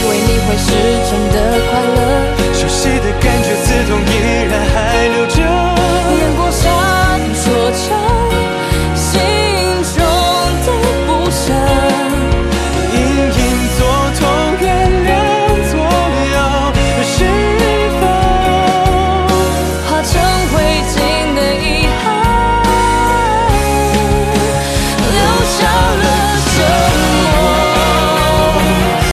以为你会是真的快乐。 熟悉的感